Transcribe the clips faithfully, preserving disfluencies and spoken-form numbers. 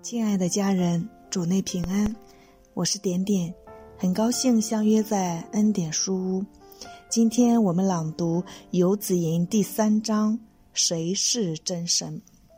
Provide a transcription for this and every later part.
亲爱的家人，主内平安，我是点点，很高兴相约在恩典书屋。今天我们朗读游子吟第三章，谁是真神？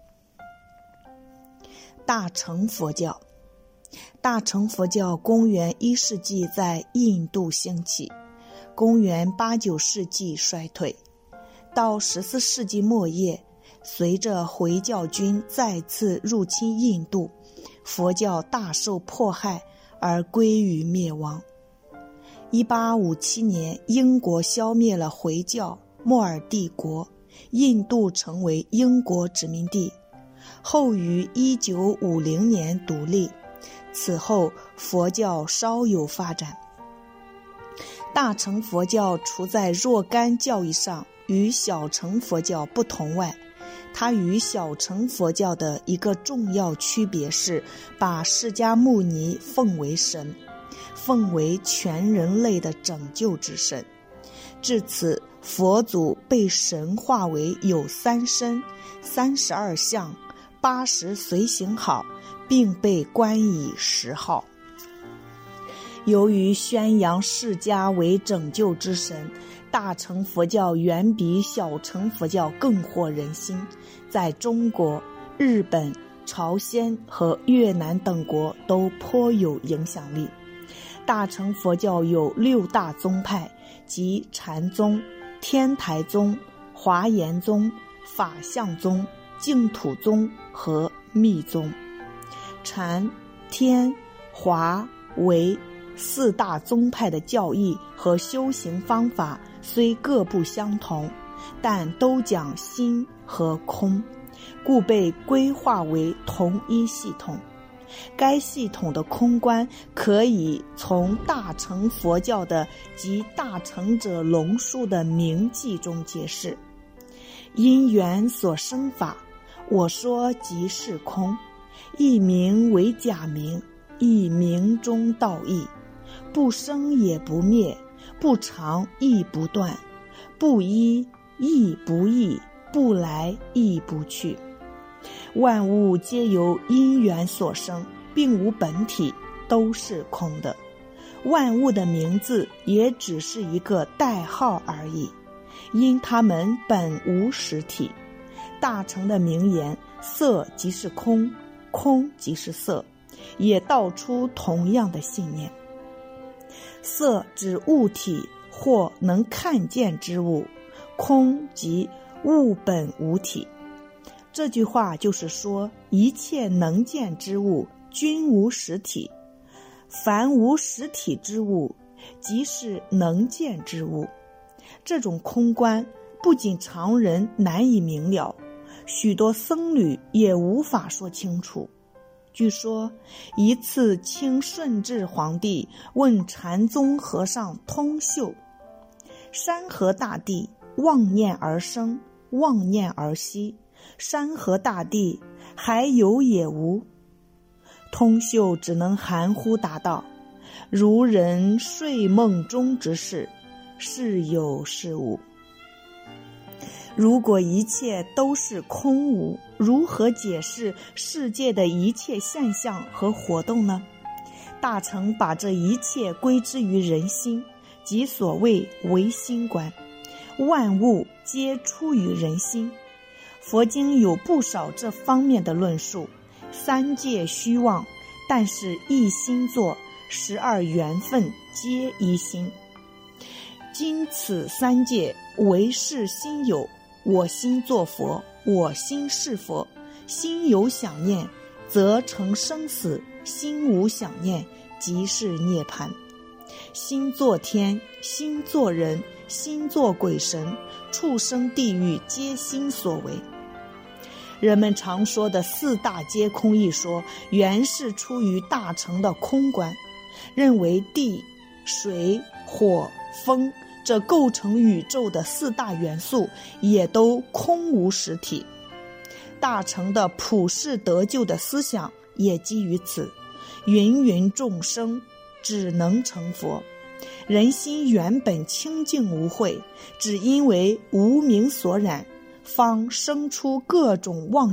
大乘佛教。大乘佛教公元一世纪在印度兴起，公元八九世纪衰退，到十四世纪末叶，随着回教军再次入侵印度，佛教大受迫害而归于灭亡。一八五七年，英国消灭了回教莫尔帝国，印度成为英国殖民地。后于一九五零年独立，此后佛教稍有发展。大乘佛教除在若干教义上与小乘佛教不同外，它与小乘佛教的一个重要区别是把释迦牟尼奉为神，奉为全人类的拯救之神。至此，佛祖被神化为有三身、三十二相、八十随行好，并被冠以十号。由于宣扬释迦为拯救之神，大乘佛教远比小乘佛教更获人心，在中国、日本、朝鲜和越南等国都颇有影响力。大乘佛教有六大宗派，即禅宗、天台宗、华严宗、法相宗、净土宗和密宗。禅、天、华、唯四大宗派的教义和修行方法虽各不相同，但都讲心和空，故被规划为同一系统。该系统的空观可以从大乘佛教的即大乘者龙树的名记中解释：因缘所生法，我说即是空，一名为假名，一名中道义，不生也不灭，不长亦不断，不依亦不异，不来亦不去。万物皆由因缘所生，并无本体，都是空的。万物的名字也只是一个代号而已，因它们本无实体。大乘的名言色即是空，空即是色，也道出同样的信念。色指物体或能看见之物，空即物本无体。这句话就是说，一切能见之物均无实体，凡无实体之物即是能见之物。这种空观不仅常人难以明了，许多僧侣也无法说清楚。据说一次清顺治皇帝问禅宗和尚通秀：山河大地妄念而生，妄念而息，山河大地还有也无？通秀只能含糊答道：如人睡梦中之事，是有是无。如果一切都是空无，如何解释世界的一切现象和活动呢？大乘把这一切归之于人心，即所谓唯心观，万物皆出于人心。佛经有不少这方面的论述，三界虚妄，但是一心作，十二缘分皆一心。今此三界唯是心有，我心作佛，我心是佛。心有想念，则成生死；心无想念，即是涅槃。心作天，心作人，心作鬼神，畜生地狱皆心所为。人们常说的四大皆空一说，原是出于大乘的空观，认为地、水、火、风这构成宇宙的四大元素也都空无实体。大乘的普世得救的思想也基于此，芸芸众生只能成佛。人心原本清净无秽，只因为无明所染，方生出各种妄念，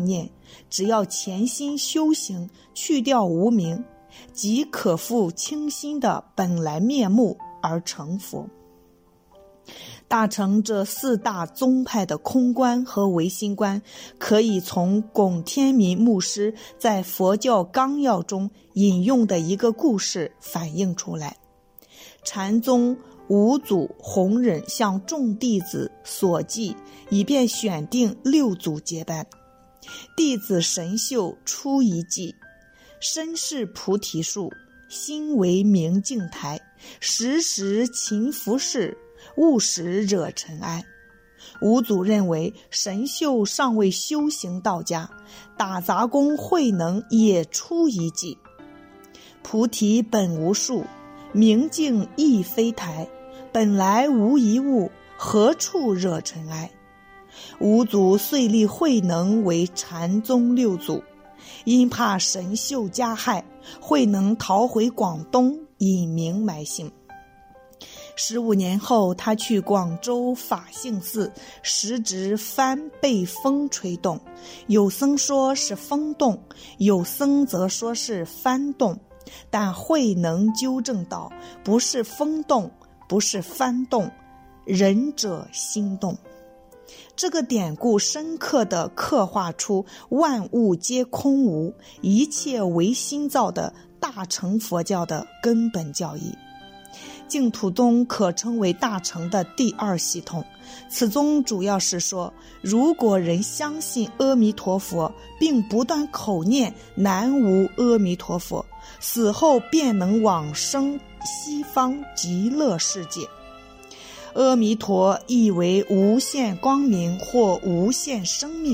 只要潜心修行，去掉无明，即可复清心的本来面目而成佛。大乘这四大宗派的空观和唯心观，可以从龚天民牧师在佛教纲要中引用的一个故事反映出来。禅宗五祖弘忍向众弟子所记，以便选定六祖接班。弟子神秀出一记，身是菩提树，心为明镜台，时时勤拂拭，勿使惹尘埃。五祖认为神秀尚未修行到家，打杂工慧能也出一计。菩提本无树，明镜亦非台，本来无一物，何处惹尘埃。五祖遂立慧能为禅宗六祖，因怕神秀加害，慧能逃回广东，隐名埋姓。十五年后，他去广州法性寺，时值帆被风吹动，有僧说是风动，有僧则说是帆动，但慧能纠正道，不是风动，不是帆动，仁者心动。这个典故深刻地刻画出万物皆空无，一切唯心造的大乘佛教的根本教义。净土宗可称为大乘的第二系统，此宗主要是说，如果人相信阿弥陀佛，并不断口念南无阿弥陀佛，死后便能往生西方极乐世界。阿弥陀意为无限光明或无限生命，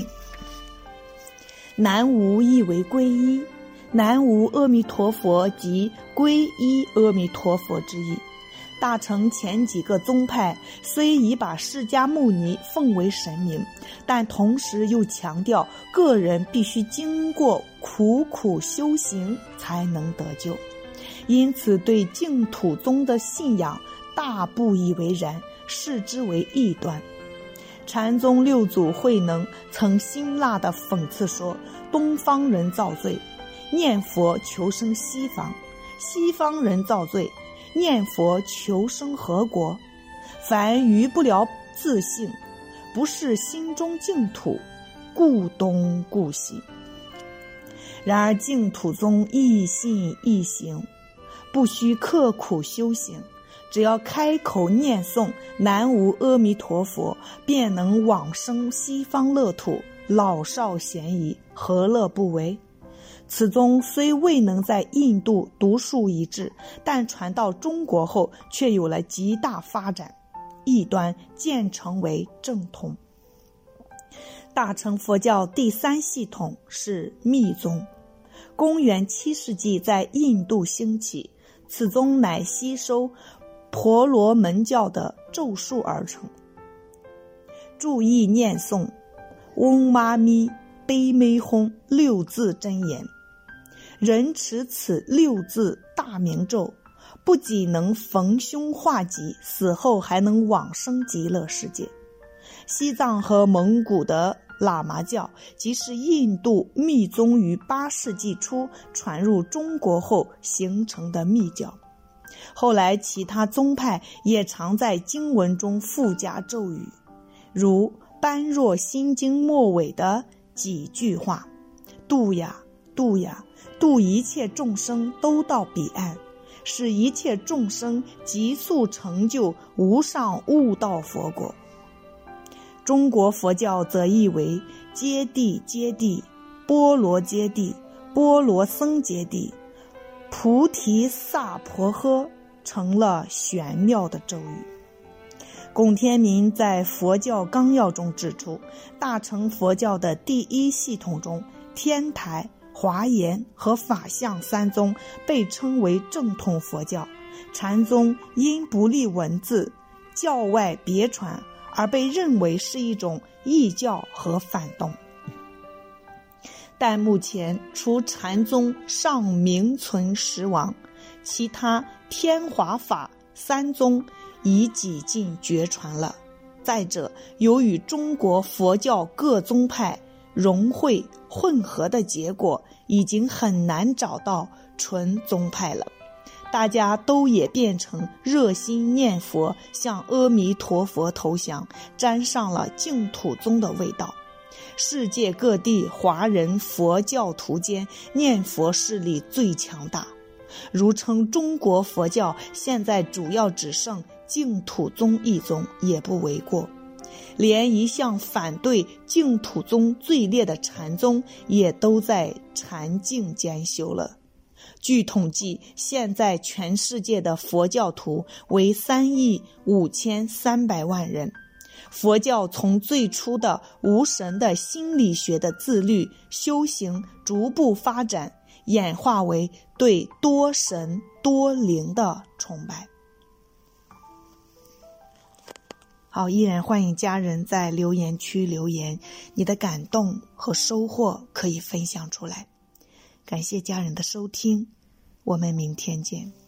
南无意为皈依，南无阿弥陀佛即皈依阿弥陀佛之意。大乘前几个宗派虽已把释迦牟尼奉为神明，但同时又强调个人必须经过苦苦修行才能得救，因此对净土宗的信仰大不以为然，视之为异端。禅宗六祖慧能曾辛辣地讽刺说，东方人造罪，念佛求生西方；西方人造罪，念佛求生何国？凡于不了自性，不是心中净土，故东故西。然而净土宗亦信亦行，不需刻苦修行，只要开口念诵南无阿弥陀佛，便能往生西方乐土，老少咸宜，何乐不为？此宗虽未能在印度独树一帜，但传到中国后却有了极大发展，异端渐成为正统。大乘佛教第三系统是密宗，公元七世纪在印度兴起，此宗乃吸收婆罗门教的咒术而成，注意念诵嗡嘛咪呗咪吽六字真言。人持此六字大明咒，不仅能逢凶化吉，死后还能往生极乐世界。西藏和蒙古的喇嘛教，即是印度密宗于八世纪初传入中国后形成的密教。后来其他宗派也常在经文中附加咒语，如般若心经末尾的几句话：度呀度呀，度一切众生都到彼岸，使一切众生急速成就无上悟道佛果。中国佛教则译为揭谛揭谛、波罗揭谛、波罗僧揭谛、菩提萨婆诃，成了玄妙的咒语。龚天民在佛教纲要中指出，大乘佛教的第一系统中，天台、华严和法相三宗被称为正统佛教，禅宗因不立文字，教外别传，而被认为是一种异教和反动。但目前除禅宗尚名存实亡，其他天华法三宗已几近绝传了。再者，由于中国佛教各宗派融汇混合的结果，已经很难找到纯宗派了。大家都也变成热心念佛，向阿弥陀佛投降，沾上了净土宗的味道。世界各地华人佛教徒间念佛势力最强大，如称中国佛教现在主要只剩净土宗一宗也不为过。连一向反对净土宗最烈的禅宗也都在禅净兼修了。据统计，现在全世界的佛教徒为三亿五千三百万人。佛教从最初的无神的心理学的自律修行，逐步发展，演化为对多神多灵的崇拜。好，依然欢迎家人在留言区留言，你的感动和收获可以分享出来。感谢家人的收听，我们明天见。